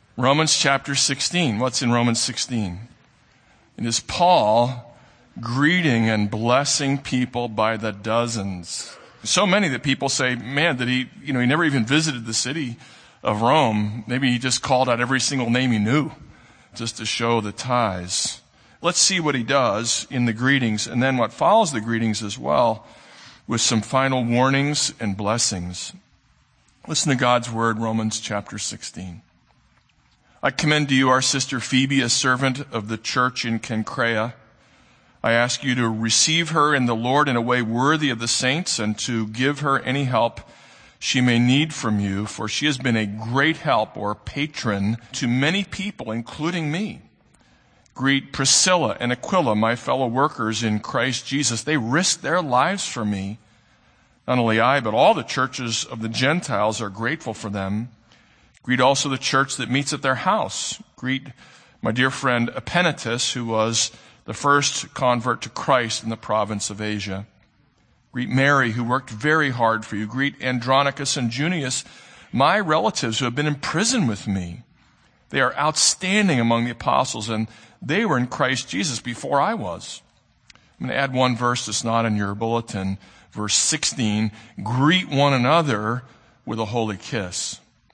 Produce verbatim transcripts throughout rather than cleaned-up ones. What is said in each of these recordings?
Romans chapter sixteen. What's in Romans sixteen? It is Paul greeting and blessing people by the dozens. So many that people say, man, that he, you know, he never even visited the city of Rome. Maybe he just called out every single name he knew just to show the ties. Let's see what he does in the greetings and then what follows the greetings as well with some final warnings and blessings. Listen to God's word, Romans chapter sixteen. I commend to you our sister Phoebe, a servant of the church in Cenchrea. I ask you to receive her in the Lord in a way worthy of the saints and to give her any help she may need from you, for she has been a great help or patron to many people, including me. Greet Priscilla and Aquila, my fellow workers in Christ Jesus. They risked their lives for me. Not only I, but all the churches of the Gentiles are grateful for them. Greet also the church that meets at their house. Greet my dear friend Epaenetus, who was the first convert to Christ in the province of Asia. Greet Mary, who worked very hard for you. Greet Andronicus and Junius, my relatives who have been in prison with me. They are outstanding among the apostles, and they were in Christ Jesus before I was. I'm going to add one verse that's not in your bulletin. Verse sixteen, greet one another with a holy kiss.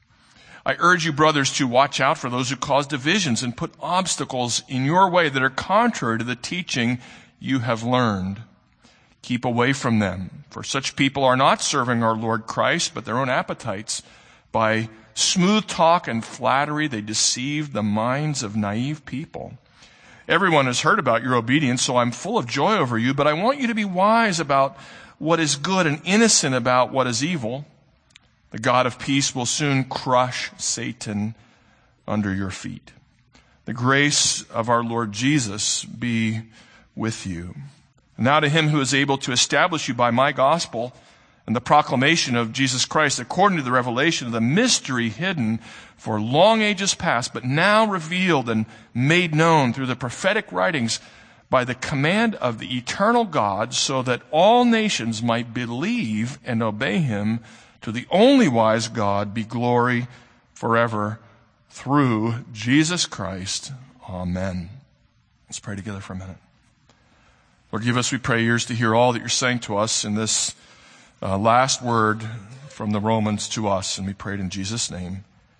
I urge you, brothers, to watch out for those who cause divisions and put obstacles in your way that are contrary to the teaching you have learned. Keep away from them, for such people are not serving our Lord Christ, but their own appetites. By smooth talk and flattery, they deceive the minds of naive people. Everyone has heard about your obedience, so I'm full of joy over you, but I want you to be wise about what is good and innocent about what is evil. The God of peace will soon crush Satan under your feet. The grace of our Lord Jesus be with you. Now to him who is able to establish you by my gospel and the proclamation of Jesus Christ according to the revelation of the mystery hidden for long ages past, but now revealed and made known through the prophetic writings by the command of the eternal God, so that all nations might believe and obey him. To the only wise God be glory forever through Jesus Christ. Amen. Let's pray together for a minute. Lord, give us, we pray, ears to hear all that you're saying to us in this uh, last word from the Romans to us. And we pray it in Jesus' name.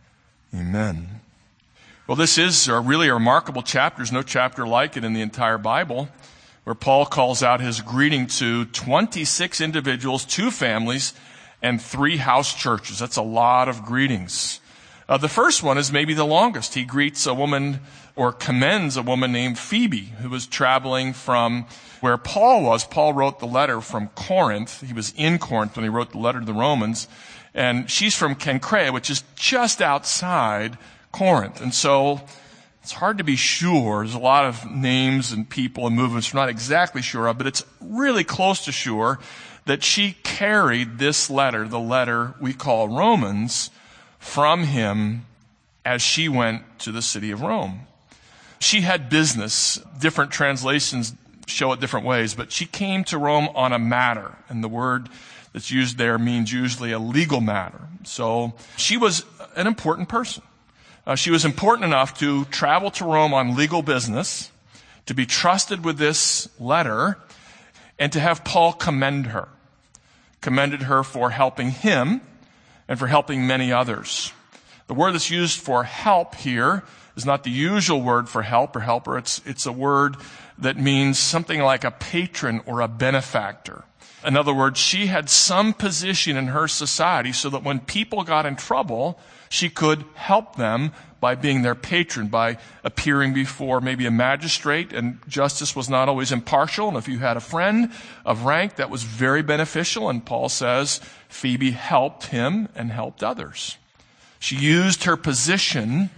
Amen. Well, this is a really a remarkable chapter. There's no chapter like it in the entire Bible, where Paul calls out his greeting to twenty-six individuals, two families, and three house churches. That's a lot of greetings. Uh, the first one is maybe the longest. He greets a woman or commends a woman named Phoebe, who was traveling from where Paul was. Paul wrote the letter from Corinth. He was in Corinth when he wrote the letter to the Romans. And she's from Cenchrea, which is just outside Corinth. And so it's hard to be sure. There's a lot of names and people and movements we're not exactly sure of, but it's really close to sure that she carried this letter, the letter we call Romans, from him as she went to the city of Rome. She had business. Different translations show it different ways, but she came to Rome on a matter, and the word that's used there means usually a legal matter. So she was an important person. Uh, she was important enough to travel to Rome on legal business, to be trusted with this letter, and to have Paul commend her. Commended her for helping him and for helping many others. The word that's used for help here is not the usual word for help or helper. It's, it's a word that means something like a patron or a benefactor. In other words, she had some position in her society so that when people got in trouble, she could help them by being their patron, by appearing before maybe a magistrate, and justice was not always impartial. And if you had a friend of rank, that was very beneficial. And Paul says Phoebe helped him and helped others. She used her position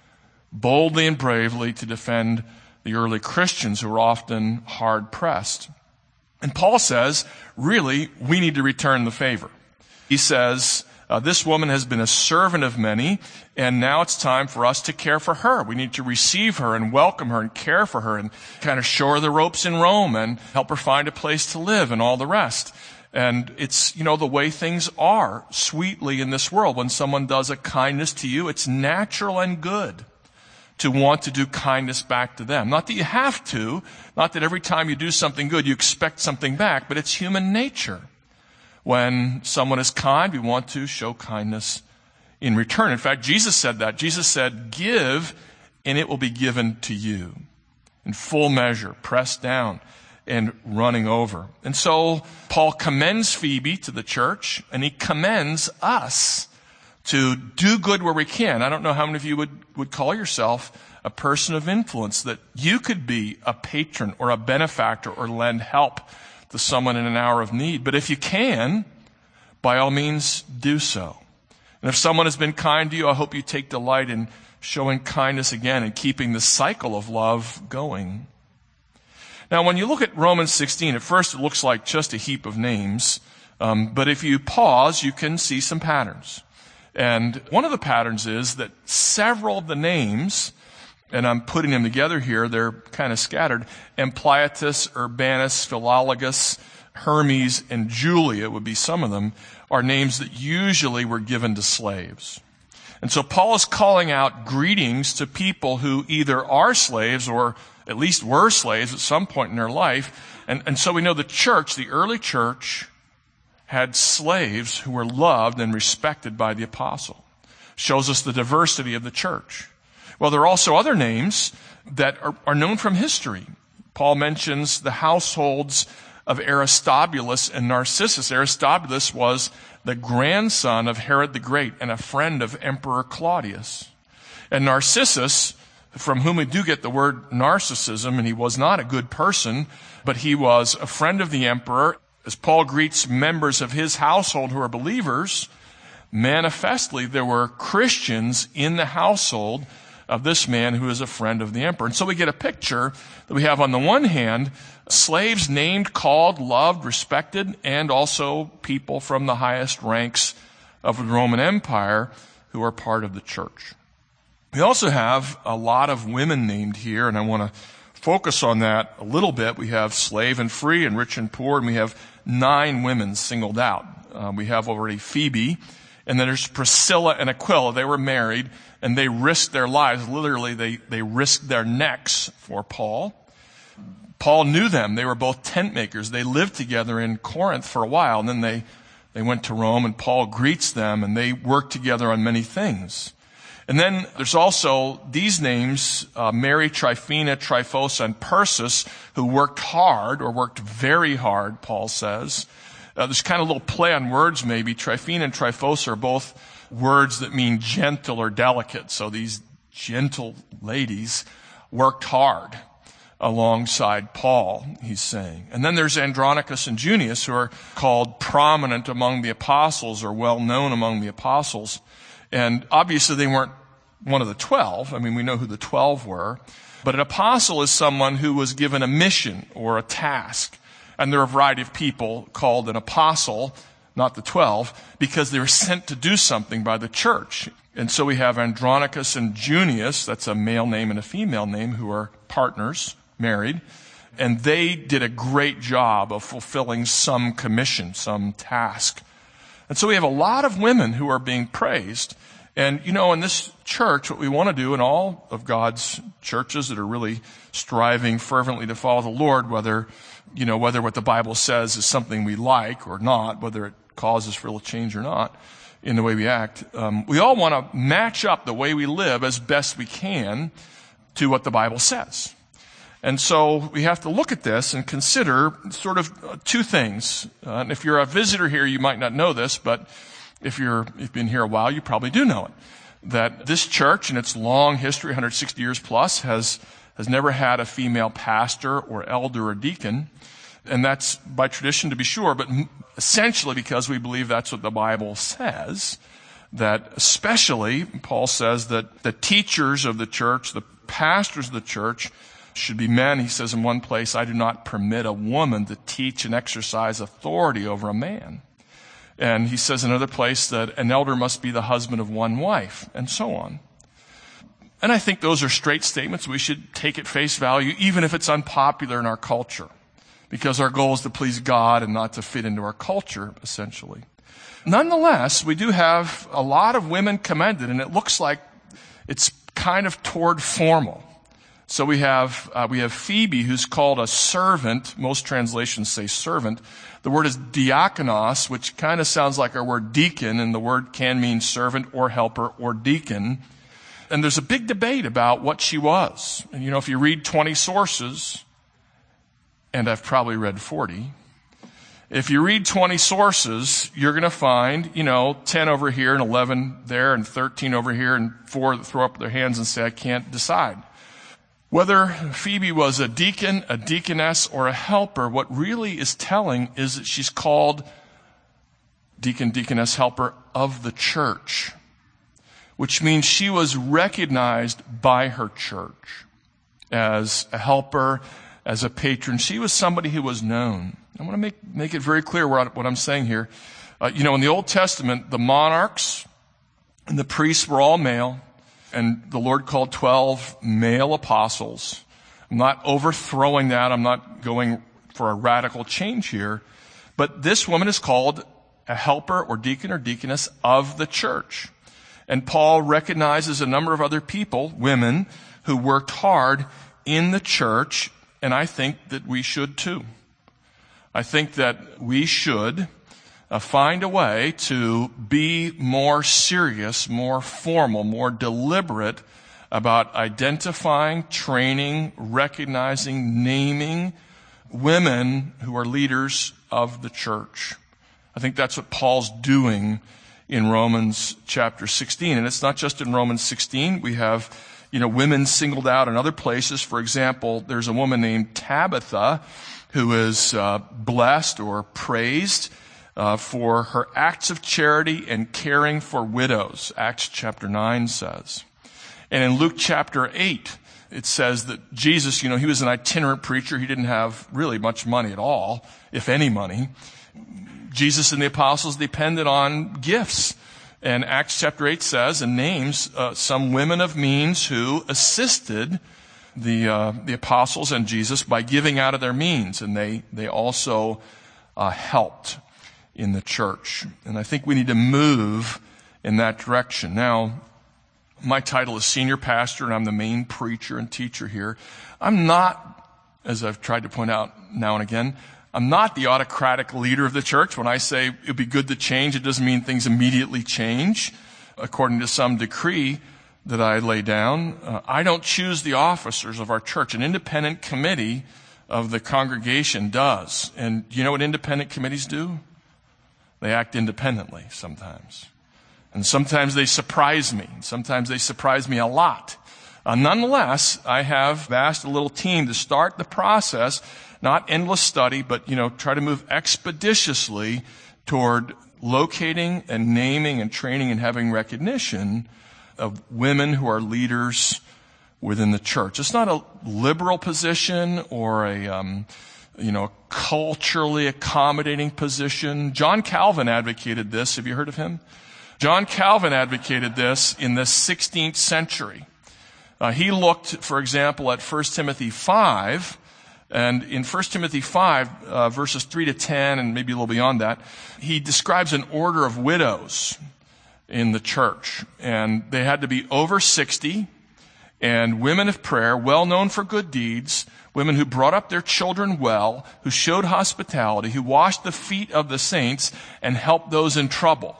boldly and bravely to defend the early Christians who were often hard-pressed. And Paul says, really, we need to return the favor. He says, Uh, this woman has been a servant of many, and now it's time for us to care for her. We need to receive her and welcome her and care for her and kind of show her the ropes in Rome and help her find a place to live and all the rest. And it's, you know, the way things are sweetly in this world. When someone does a kindness to you, it's natural and good to want to do kindness back to them. Not that you have to, not that every time you do something good, you expect something back, but it's human nature. When someone is kind, we want to show kindness in return. In fact, Jesus said that. Jesus said, give, and it will be given to you in full measure, pressed down and running over. And so Paul commends Phoebe to the church, and he commends us to do good where we can. I don't know how many of you would, would call yourself a person of influence, that you could be a patron or a benefactor or lend help to someone in an hour of need. But if you can, by all means, do so. And if someone has been kind to you, I hope you take delight in showing kindness again and keeping the cycle of love going. Now, when you look at Romans sixteen, at first it looks like just a heap of names. Um, but if you pause, you can see some patterns. And one of the patterns is that several of the names, and I'm putting them together here, they're kind of scattered, Ampliatus, Urbanus, Philologus, Hermes, and Julia would be some of them, are names that usually were given to slaves. And so Paul is calling out greetings to people who either are slaves or at least were slaves at some point in their life. And, and so we know the church, the early church, had slaves who were loved and respected by the apostle. Shows us the diversity of the church. Well, there are also other names that are, are known from history. Paul mentions the households of Aristobulus and Narcissus. Aristobulus was the grandson of Herod the Great and a friend of Emperor Claudius. And Narcissus, from whom we do get the word narcissism, and he was not a good person, but he was a friend of the emperor. As Paul greets members of his household who are believers, manifestly there were Christians in the household of this man who is a friend of the emperor. And so we get a picture that we have on the one hand, slaves named, called, loved, respected, and also people from the highest ranks of the Roman Empire who are part of the church. We also have a lot of women named here, and I want to focus on that a little bit. We have slave and free and rich and poor, and we have nine women singled out. Uh, we have already Phoebe, and then there's Priscilla and Aquila. They were married, and they risked their lives. Literally, they, they risked their necks for Paul. Paul knew them. They were both tent makers. They lived together in Corinth for a while, and then they, they went to Rome, and Paul greets them, and they worked together on many things. And then there's also these names, uh, Mary, Tryphena, Tryphosa, and Persis, who worked hard, or worked very hard, Paul says. Uh, there's kind of a little play on words maybe. Tryphena and Tryphosa are both words that mean gentle or delicate. So these gentle ladies worked hard alongside Paul, he's saying. And then there's Andronicus and Junius, who are called prominent among the apostles, or well known among the apostles. And obviously they weren't one of the twelve. I mean, we know who the twelve were. But an apostle is someone who was given a mission or a task. And there are a variety of people called an apostle, not the twelve, because they were sent to do something by the church. And so we have Andronicus and Junius, that's a male name and a female name, who are partners, married. And they did a great job of fulfilling some commission, some task. And so we have a lot of women who are being praised. And, you know, in this church, what we want to do in all of God's churches that are really striving fervently to follow the Lord, whether, you know, whether what the Bible says is something we like or not, whether it causes real change or not in the way we act, um, we all want to match up the way we live as best we can to what the Bible says. And so we have to look at this and consider sort of two things. Uh, and if you're a visitor here, you might not know this, but if you're, if you've been here a while, you probably do know it. That this church, in its long history, one hundred sixty years plus, has, has never had a female pastor or elder or deacon. And that's by tradition, to be sure, but essentially because we believe that's what the Bible says. That especially, Paul says that the teachers of the church, the pastors of the church, should be men. He says in one place, I do not permit a woman to teach and exercise authority over a man. And he says in another place that an elder must be the husband of one wife, and so on. And I think those are straight statements. We should take at face value, even if it's unpopular in our culture, because our goal is to please God and not to fit into our culture, essentially. Nonetheless, we do have a lot of women commended, and it looks like it's kind of toward formal. So we have uh, we have Phoebe, who's called a servant. Most translations say servant. The word is diakonos, which kind of sounds like our word deacon, and the word can mean servant or helper or deacon. And there's a big debate about what she was. And you know, if you read twenty sources, and I've probably read forty, if you read twenty sources, you're going to find, you know, ten over here and eleven there and thirteen over here and four that throw up their hands and say, I can't decide. Whether Phoebe was a deacon, a deaconess, or a helper, what really is telling is that she's called deacon, deaconess, helper of the church, which means she was recognized by her church as a helper, as a patron. She was somebody who was known. I want to make, make it very clear what, what I'm saying here. Uh, you know, in the Old Testament, the monarchs and the priests were all male. And the Lord called twelve male apostles. I'm not overthrowing that. I'm not going for a radical change here. But this woman is called a helper or deacon or deaconess of the church. And Paul recognizes a number of other people, women, who worked hard in the church. And I think that we should too. I think that we should Uh, find a way to be more serious, more formal, more deliberate about identifying, training, recognizing, naming women who are leaders of the church. I think that's what Paul's doing in Romans chapter sixteen. And it's not just in Romans sixteen. We have, you know, women singled out in other places. For example, there's a woman named Tabitha who is uh, blessed or praised Uh, for her acts of charity and caring for widows, Acts chapter nine says. And in Luke chapter eight, it says that Jesus, you know, he was an itinerant preacher. He didn't have really much money at all, if any money. Jesus and the apostles depended on gifts. And Acts chapter eight says and names uh, some women of means who assisted the uh, the apostles and Jesus by giving out of their means. And they, they also uh, helped in the church. And I think we need to move in that direction. Now, my title is senior pastor, and I'm the main preacher and teacher here. I'm not, as I've tried to point out now and again, I'm not the autocratic leader of the church. When I say it would be good to change, it doesn't mean things immediately change according to some decree that I lay down. Uh, I don't choose the officers of our church. An independent committee of the congregation does. And you know what independent committees do? They act independently sometimes. And sometimes they surprise me. Sometimes they surprise me a lot. Uh, nonetheless, I have asked a little team to start the process, not endless study, but, you know, try to move expeditiously toward locating and naming and training and having recognition of women who are leaders within the church. It's not a liberal position or a, um, you know, culturally accommodating position. John Calvin advocated this. Have you heard of him? John Calvin advocated this in the sixteenth century. Uh, he looked, for example, at First Timothy five, and in First Timothy five, uh, verses three to ten, and maybe a little beyond that, he describes an order of widows in the church. And they had to be over sixty, and women of prayer, well known for good deeds, women who brought up their children well, who showed hospitality, who washed the feet of the saints and helped those in trouble.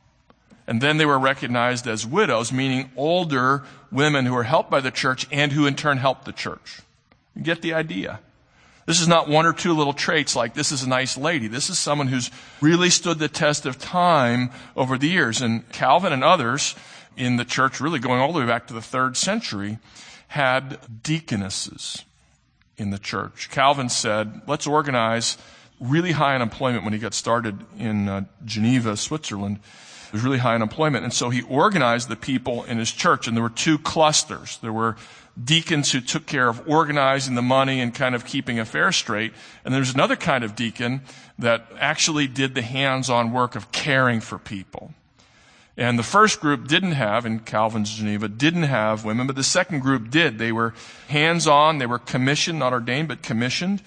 And then they were recognized as widows, meaning older women who were helped by the church and who in turn helped the church. You get the idea? This is not one or two little traits like this is a nice lady. This is someone who's really stood the test of time over the years. And Calvin and others in the church, really going all the way back to the third century, had deaconesses in the church. Calvin said, let's organize really high unemployment when he got started in uh, Geneva, Switzerland. There was really high unemployment. And so he organized the people in his church, and there were two clusters. There were deacons who took care of organizing the money and kind of keeping affairs straight. And there's another kind of deacon that actually did the hands-on work of caring for people. And the first group didn't have, in Calvin's Geneva, didn't have women, but the second group did. They were hands-on, they were commissioned, not ordained, but commissioned.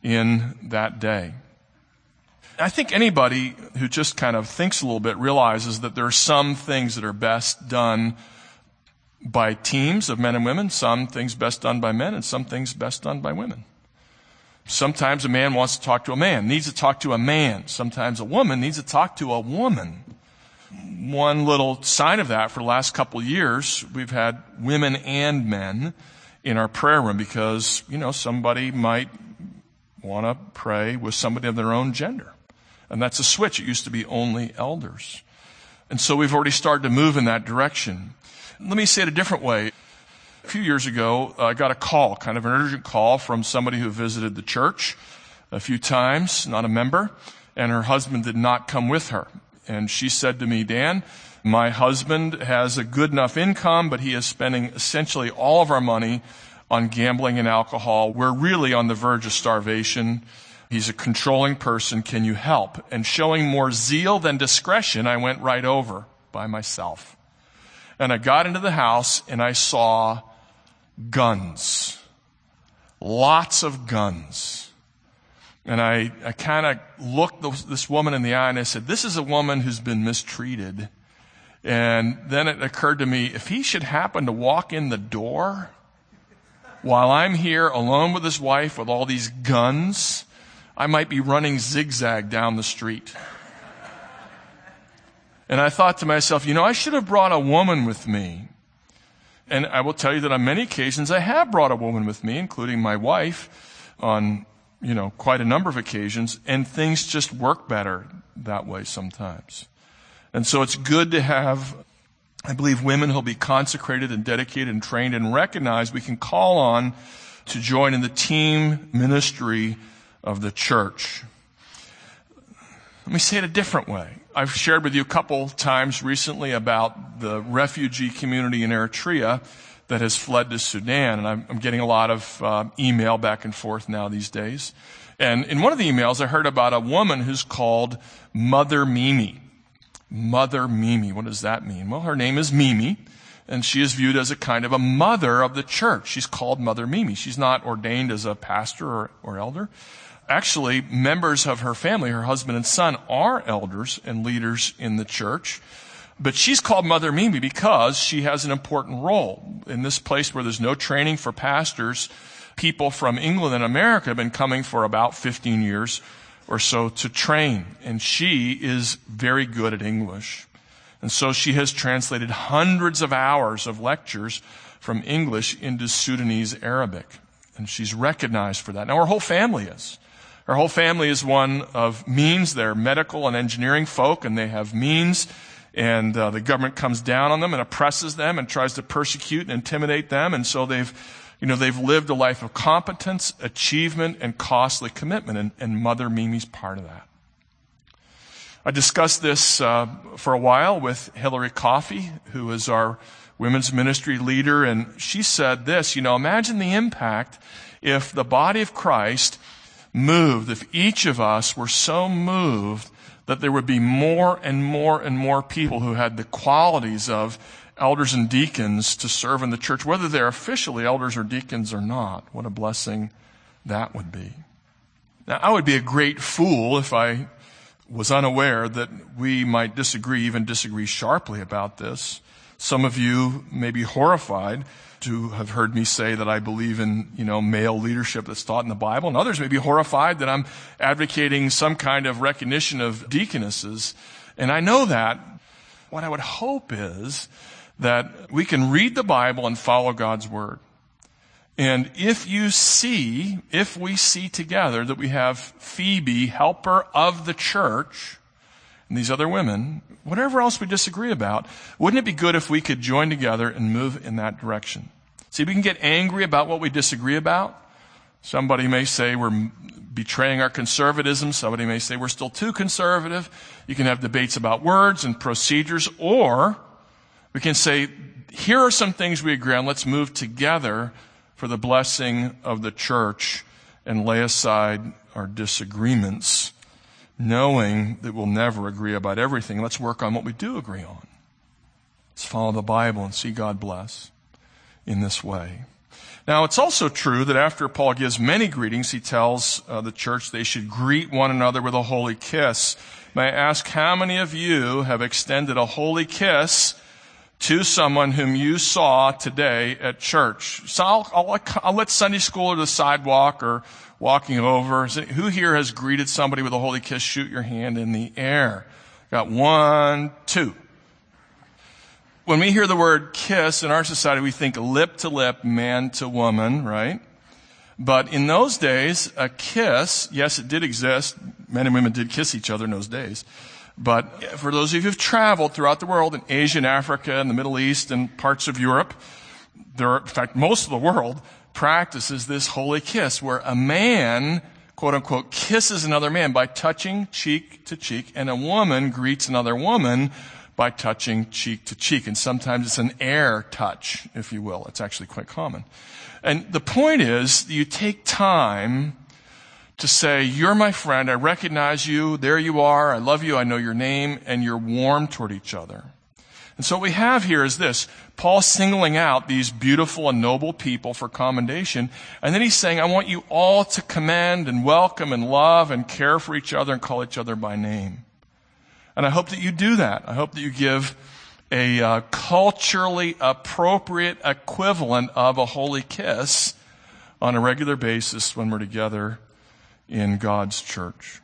in that day. I think anybody who just kind of thinks a little bit realizes that there are some things that are best done by teams of men and women, some things best done by men, and some things best done by women. Sometimes a man wants to talk to a man, needs to talk to a man. Sometimes a woman needs to talk to a woman. One little sign of that for the last couple of years, we've had women and men in our prayer room because, you know, somebody might want to pray with somebody of their own gender. And that's a switch. It used to be only elders. And so we've already started to move in that direction. Let me say it a different way. A few years ago, I got a call, kind of an urgent call from somebody who visited the church a few times, not a member, and her husband did not come with her. And she said to me, Dan, my husband has a good enough income, but he is spending essentially all of our money on gambling and alcohol. We're really on the verge of starvation. He's a controlling person. Can you help? And showing more zeal than discretion, I went right over by myself. And I got into the house and I saw guns. Lots of guns. And I, I kind of looked this woman in the eye and I said, this is a woman who's been mistreated. And then it occurred to me, if he should happen to walk in the door while I'm here alone with his wife with all these guns, I might be running zigzag down the street. And I thought to myself, you know, I should have brought a woman with me. And I will tell you that on many occasions I have brought a woman with me, including my wife, on, you know, quite a number of occasions, and things just work better that way sometimes. And so it's good to have, I believe, women who'll be consecrated and dedicated and trained and recognized we can call on to join in the team ministry of the church. Let me say it a different way. I've shared with you a couple times recently about the refugee community in Eritrea that has fled to Sudan, and I'm, I'm getting a lot of uh, email back and forth now these days. And in one of the emails, I heard about a woman who's called Mother Mimi. Mother Mimi. What does that mean? Well, her name is Mimi, and she is viewed as a kind of a mother of the church. She's called Mother Mimi. She's not ordained as a pastor or, or elder. Actually, members of her family, her husband and son, are elders and leaders in the church. But she's called Mother Mimi because she has an important role. In this place where there's no training for pastors, people from England and America have been coming for about fifteen years or so to train. And she is very good at English. And so she has translated hundreds of hours of lectures from English into Sudanese Arabic. And she's recognized for that. Now, her whole family is. Her whole family is one of means. They're medical and engineering folk, and they have means. And uh, the government comes down on them and oppresses them and tries to persecute and intimidate them. And so they've, you know, they've lived a life of competence, achievement, and costly commitment. And, and Mother Mimi's part of that. I discussed this uh, for a while with Hillary Coffey, who is our women's ministry leader. And she said this, you know, imagine the impact if the body of Christ moved, if each of us were so moved that there would be more and more and more people who had the qualities of elders and deacons to serve in the church, whether they're officially elders or deacons or not. What a blessing that would be. Now, I would be a great fool if I was unaware that we might disagree, even disagree sharply about this. Some of you may be horrified to have heard me say that I believe in, you know, male leadership that's taught in the Bible, and others may be horrified that I'm advocating some kind of recognition of deaconesses. And I know that. What I would hope is that we can read the Bible and follow God's word. And if you see, if we see together that we have Phoebe, helper of the church, and these other women, whatever else we disagree about, wouldn't it be good if we could join together and move in that direction? See, we can get angry about what we disagree about. Somebody may say we're betraying our conservatism. Somebody may say we're still too conservative. You can have debates about words and procedures, or we can say, here are some things we agree on. Let's move together for the blessing of the church and lay aside our disagreements, knowing that we'll never agree about everything. Let's work on what we do agree on. Let's follow the Bible and see God bless in this way. Now, it's also true that after Paul gives many greetings, he tells uh, the church they should greet one another with a holy kiss. May I ask, how many of you have extended a holy kiss to someone whom you saw today at church? So I'll, I'll, I'll let Sunday school or the sidewalk or walking over. Who here has greeted somebody with a holy kiss? Shoot your hand in the air. Got one, two. When we hear the word kiss in our society, we think lip to lip, man to woman, right? But in those days, a kiss, yes, it did exist. Men and women did kiss each other in those days. But for those of you who've traveled throughout the world, in Asia and Africa and the Middle East and parts of Europe, there are, in fact, most of the world practices this holy kiss where a man, quote unquote, kisses another man by touching cheek to cheek, and a woman greets another woman by touching cheek to cheek. And sometimes it's an air touch, if you will. It's actually quite common. And the point is, you take time to say, you're my friend, I recognize you, there you are, I love you, I know your name, and you're warm toward each other. And so what we have here is this, Paul singling out these beautiful and noble people for commendation, and then he's saying, I want you all to commend and welcome and love and care for each other and call each other by name. And I hope that you do that. I hope that you give a uh, culturally appropriate equivalent of a holy kiss on a regular basis when we're together in God's church.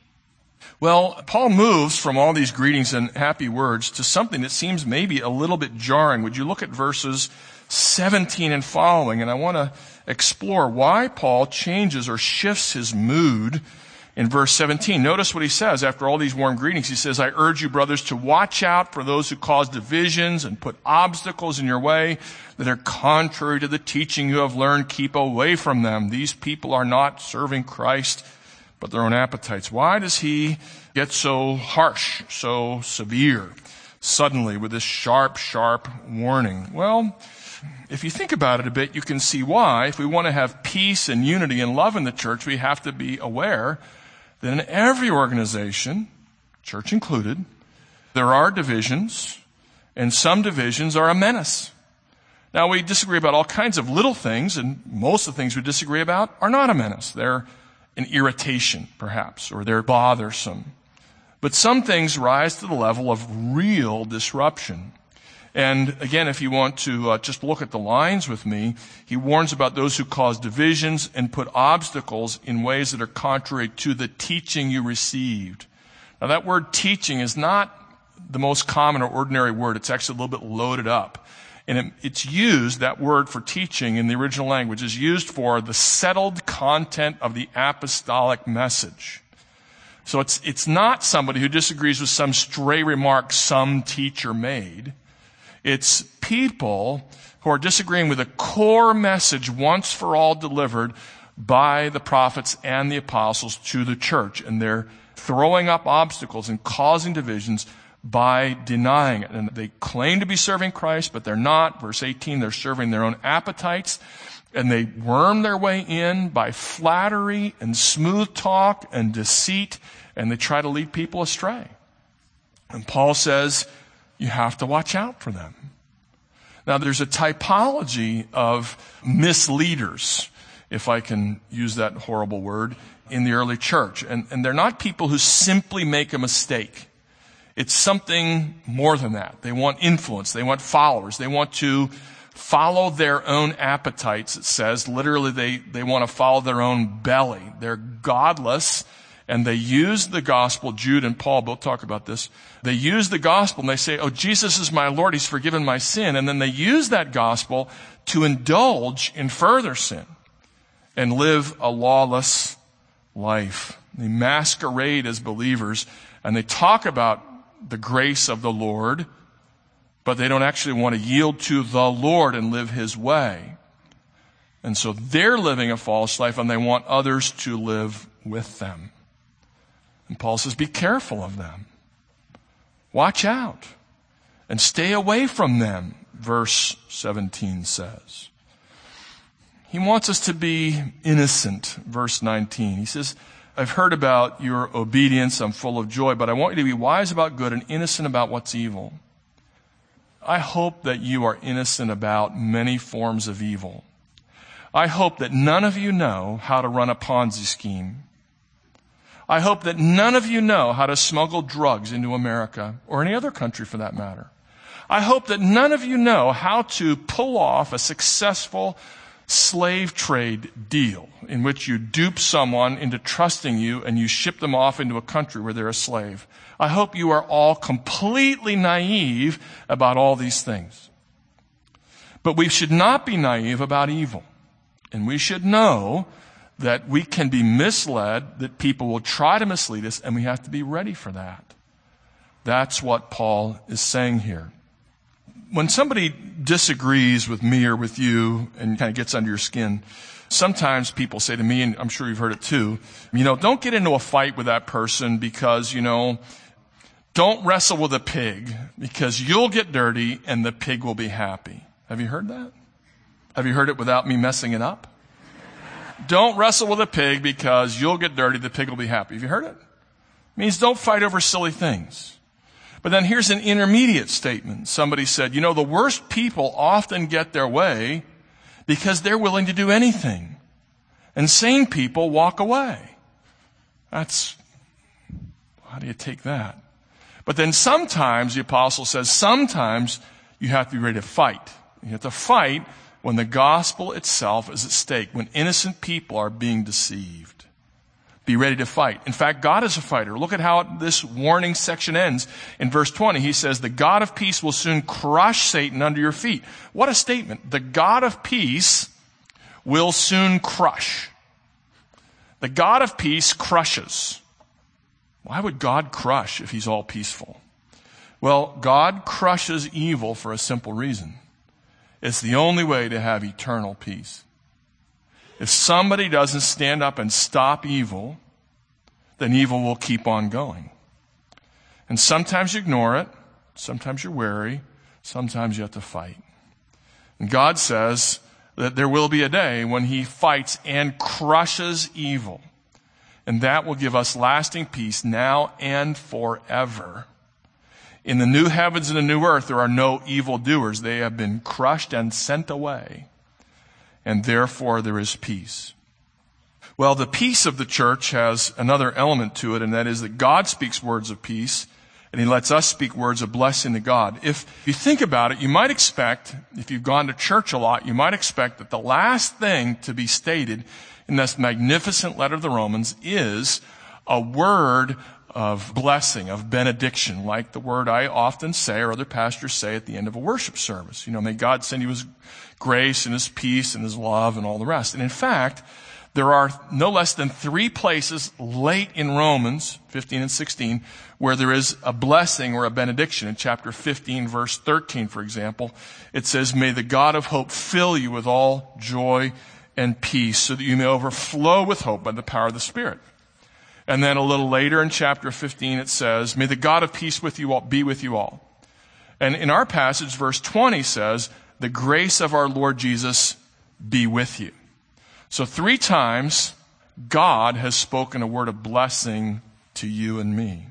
Well, Paul moves from all these greetings and happy words to something that seems maybe a little bit jarring. Would you look at verses seventeen and following? And I want to explore why Paul changes or shifts his mood in verse seventeen. Notice what he says after all these warm greetings. He says, I urge you, brothers, to watch out for those who cause divisions and put obstacles in your way that are contrary to the teaching you have learned. Keep away from them. These people are not serving Christ, but their own appetites. Why does he get so harsh, so severe, suddenly with this sharp, sharp warning? Well, if you think about it a bit, you can see why. If we want to have peace and unity and love in the church, we have to be aware that in every organization, church included, there are divisions, and some divisions are a menace. Now, we disagree about all kinds of little things, and most of the things we disagree about are not a menace. They're an irritation, perhaps, or they're bothersome. But some things rise to the level of real disruption. And again, if you want to uh, just look at the lines with me, he warns about those who cause divisions and put obstacles in ways that are contrary to the teaching you received. Now, that word teaching is not the most common or ordinary word. It's actually a little bit loaded up. And it, it's used, that word for teaching in the original language is used for the settled content of the apostolic message. So it's, it's not somebody who disagrees with some stray remark some teacher made. It's people who are disagreeing with a core message once for all delivered by the prophets and the apostles to the church. And they're throwing up obstacles and causing divisions by denying it. And they claim to be serving Christ, but they're not. Verse eighteen, they're serving their own appetites. And they worm their way in by flattery and smooth talk and deceit. And they try to lead people astray. And Paul says, you have to watch out for them. Now, there's a typology of misleaders, if I can use that horrible word, in the early church. And, and they're not people who simply make a mistake. It's something more than that. They want influence. They want followers. They want to follow their own appetites, it says. Literally, they, they want to follow their own belly. They're godless. And they use the gospel. Jude and Paul both talk about this. They use the gospel and they say, oh, Jesus is my Lord. He's forgiven my sin. And then they use that gospel to indulge in further sin and live a lawless life. They masquerade as believers and they talk about the grace of the Lord, but they don't actually want to yield to the Lord and live his way. And so they're living a false life and they want others to live with them. And Paul says, be careful of them. Watch out and stay away from them, verse seventeen says. He wants us to be innocent, verse nineteen. He says, I've heard about your obedience. I'm full of joy, but I want you to be wise about good and innocent about what's evil. I hope that you are innocent about many forms of evil. I hope that none of you know how to run a Ponzi scheme. I hope that none of you know how to smuggle drugs into America, or any other country for that matter. I hope that none of you know how to pull off a successful slave trade deal in which you dupe someone into trusting you and you ship them off into a country where they're a slave. I hope you are all completely naive about all these things. But we should not be naive about evil. And we should know that we can be misled, that people will try to mislead us, and we have to be ready for that. That's what Paul is saying here. When somebody disagrees with me or with you and kind of gets under your skin, sometimes people say to me, and I'm sure you've heard it too, you know, don't get into a fight with that person because, you know, don't wrestle with a pig because you'll get dirty and the pig will be happy. Have you heard that? Have you heard it without me messing it up? Don't wrestle with a pig because you'll get dirty, the pig will be happy. Have you heard it? It means don't fight over silly things. But then here's an intermediate statement. Somebody said, you know, the worst people often get their way because they're willing to do anything. And sane people walk away. That's, how do you take that? But then sometimes, the apostle says, sometimes you have to be ready to fight. You have to fight when the gospel itself is at stake, when innocent people are being deceived. Be ready to fight. In fact, God is a fighter. Look at how this warning section ends. In verse twenty, he says, the God of peace will soon crush Satan under your feet. What a statement. The God of peace will soon crush. The God of peace crushes. Why would God crush if he's all peaceful? Well, God crushes evil for a simple reason. It's the only way to have eternal peace. If somebody doesn't stand up and stop evil, then evil will keep on going. And sometimes you ignore it. Sometimes you're wary. Sometimes you have to fight. And God says that there will be a day when he fights and crushes evil. And that will give us lasting peace now and forever. In the new heavens and the new earth, there are no evildoers. They have been crushed and sent away. And therefore there is peace. Well, the peace of the church has another element to it, and that is that God speaks words of peace, and he lets us speak words of blessing to God. If you think about it, you might expect, if you've gone to church a lot, you might expect that the last thing to be stated in this magnificent letter of the Romans is a word of blessing, of benediction, like the word I often say or other pastors say at the end of a worship service. You know, may God send you his grace and his peace and his love and all the rest. And in fact, there are no less than three places late in Romans fifteen and sixteen where there is a blessing or a benediction. In chapter fifteen, verse thirteen, for example, it says, may the God of hope fill you with all joy and peace so that you may overflow with hope by the power of the Spirit. And then a little later in chapter fifteen, it says, may the God of peace with you all be with you all. And in our passage, verse twenty says, the grace of our Lord Jesus be with you. So three times, God has spoken a word of blessing to you and me.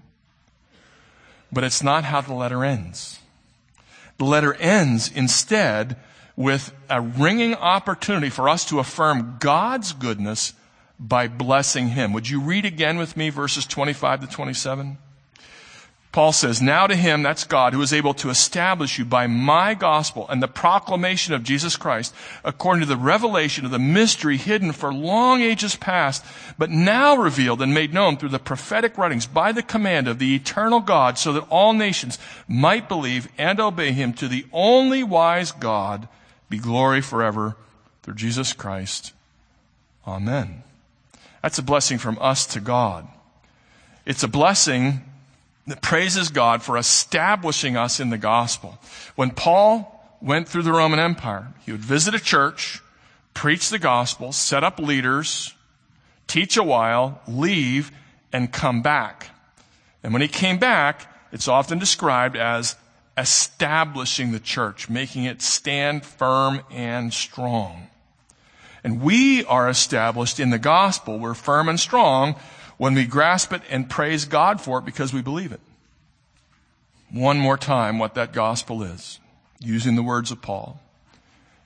But it's not how the letter ends. The letter ends instead with a ringing opportunity for us to affirm God's goodness by blessing him. Would you read again with me verses twenty-five to twenty-seven? Paul says, now to him, that's God, who is able to establish you by my gospel and the proclamation of Jesus Christ, according to the revelation of the mystery hidden for long ages past, but now revealed and made known through the prophetic writings by the command of the eternal God, so that all nations might believe and obey him. To the only wise God be glory forever through Jesus Christ. Amen. That's a blessing from us to God. It's a blessing that praises God for establishing us in the gospel. When Paul went through the Roman Empire, he would visit a church, preach the gospel, set up leaders, teach a while, leave, and come back. And when he came back, it's often described as establishing the church, making it stand firm and strong. And we are established in the gospel. We're firm and strong when we grasp it and praise God for it because we believe it. One more time what that gospel is, using the words of Paul.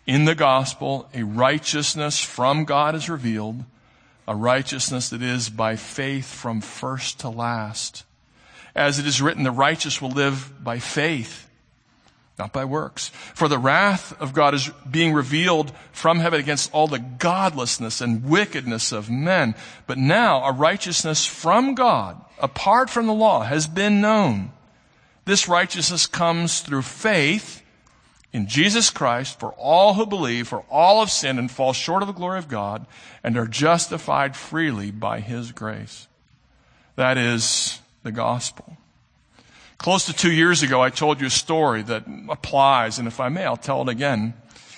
In the gospel, a righteousness from God is revealed, a righteousness that is by faith from first to last. As it is written, the righteous will live by faith, not by works. For the wrath of God is being revealed from heaven against all the godlessness and wickedness of men. But now a righteousness from God, apart from the law, has been known. This righteousness comes through faith in Jesus Christ for all who believe, for all have sinned and fall short of the glory of God and are justified freely by his grace. That is the gospel. Close to two years ago, I told you a story that applies, and if I may, I'll tell it again.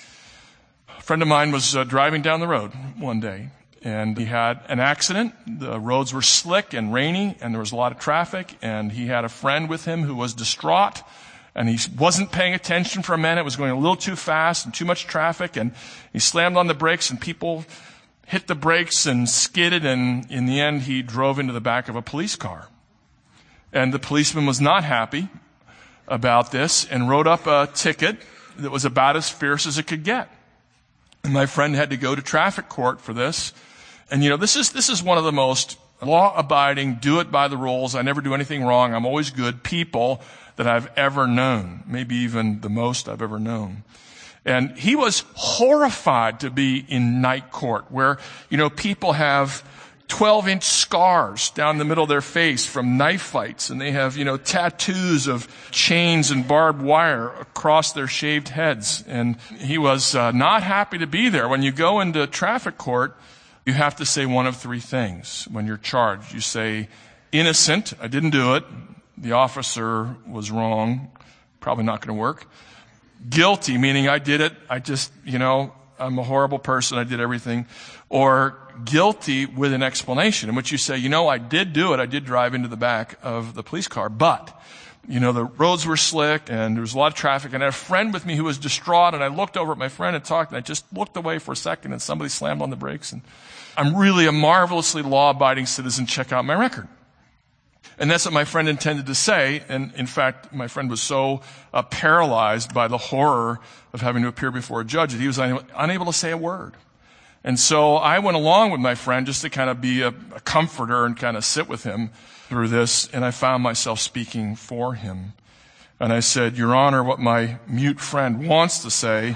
A friend of mine was uh, driving down the road one day, and he had an accident. The roads were slick and rainy, and there was a lot of traffic, and he had a friend with him who was distraught, and he wasn't paying attention for a minute. It was going a little too fast and too much traffic, and he slammed on the brakes, and people hit the brakes and skidded, and in the end, he drove into the back of a police car. And the policeman was not happy about this and wrote up a ticket that was about as fierce as it could get. And my friend had to go to traffic court for this. And you know, this is, this is one of the most law-abiding, do-it-by-the-rules, I never do anything wrong, I'm always good people that I've ever known. Maybe even the most I've ever known. And he was horrified to be in night court where, you know, people have twelve-inch scars down the middle of their face from knife fights, and they have, you know, tattoos of chains and barbed wire across their shaved heads. And he was uh, not happy to be there. When you go into traffic court, you have to say one of three things when you're charged. You say, innocent, I didn't do it. The officer was wrong. Probably not going to work. Guilty, meaning I did it. I just, you know, I'm a horrible person. I did everything. Or guilty with an explanation in which you say, you know, I did do it. I did drive into the back of the police car, but, you know, the roads were slick and there was a lot of traffic, and I had a friend with me who was distraught, and I looked over at my friend and talked, and I just looked away for a second, and somebody slammed on the brakes, and I'm really a marvelously law-abiding citizen. Check out my record. And that's what my friend intended to say. And in fact, my friend was so uh, paralyzed by the horror of having to appear before a judge that he was un- unable to say a word. And so I went along with my friend just to kind of be a, a comforter and kind of sit with him through this. And I found myself speaking for him. And I said, Your Honor, what my mute friend wants to say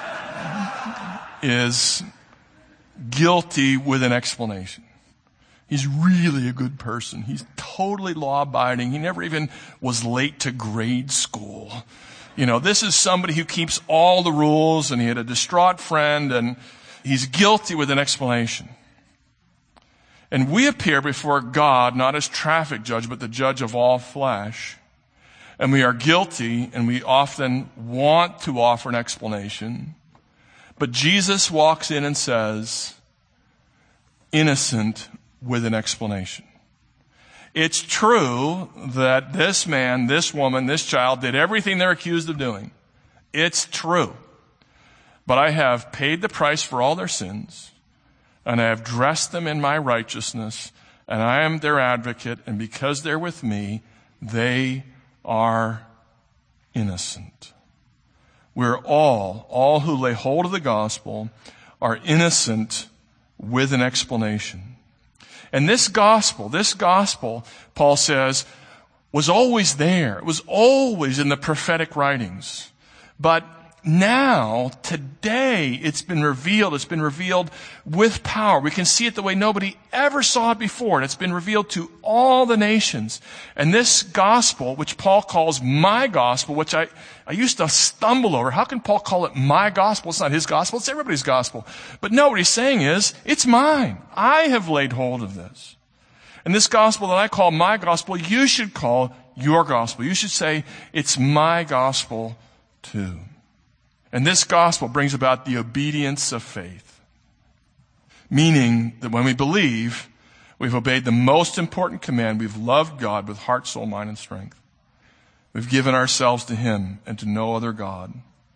is guilty with an explanation. He's really a good person. He's totally law-abiding. He never even was late to grade school. You know, this is somebody who keeps all the rules, and he had a distraught friend, and he's guilty with an explanation. And we appear before God not as traffic judge, but the judge of all flesh. And we are guilty, and we often want to offer an explanation. But Jesus walks in and says, innocent with an explanation. It's true that this man, this woman, this child did everything they're accused of doing. It's true. But I have paid the price for all their sins, and I have dressed them in my righteousness, and I am their advocate, and because they're with me, they are innocent. We're all, all who lay hold of the gospel, are innocent with an explanation. And this gospel, this gospel, Paul says, was always there. It was always in the prophetic writings. But now, today, it's been revealed. It's been revealed with power. We can see it the way nobody ever saw it before. And it's been revealed to all the nations. And this gospel, which Paul calls my gospel, which I, I used to stumble over. How can Paul call it my gospel? It's not his gospel. It's everybody's gospel. But no, what he's saying is, it's mine. I have laid hold of this. And this gospel that I call my gospel, you should call your gospel. You should say, it's my gospel too. And this gospel brings about the obedience of faith, meaning that when we believe, we've obeyed the most important command. We've loved God with heart, soul, mind, and strength. We've given ourselves to Him and to no other God.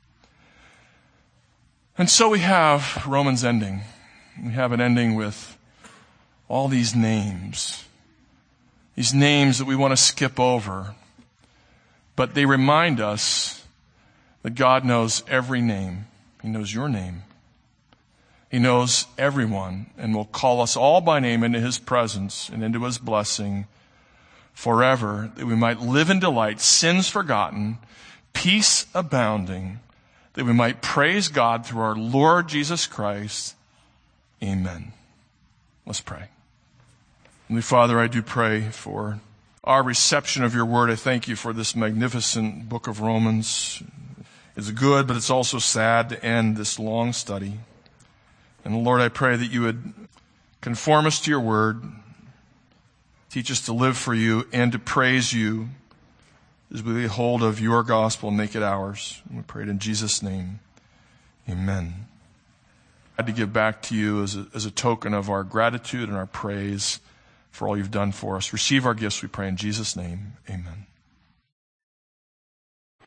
And so we have Romans ending. We have an ending with all these names, these names that we want to skip over, but they remind us that God knows every name. He knows your name. He knows everyone and will call us all by name into his presence and into his blessing forever, that we might live in delight, sins forgotten, peace abounding, that we might praise God through our Lord Jesus Christ. Amen. Let's pray. Heavenly Father, I do pray for our reception of your word. I thank you for this magnificent book of Romans. It's good, but it's also sad to end this long study. And Lord, I pray that you would conform us to your word, teach us to live for you and to praise you as we lay hold of your gospel and make it ours. And we pray it in Jesus' name. Amen. I had to give back to you as a, as a token of our gratitude and our praise for all you've done for us. Receive our gifts, we pray in Jesus' name. Amen.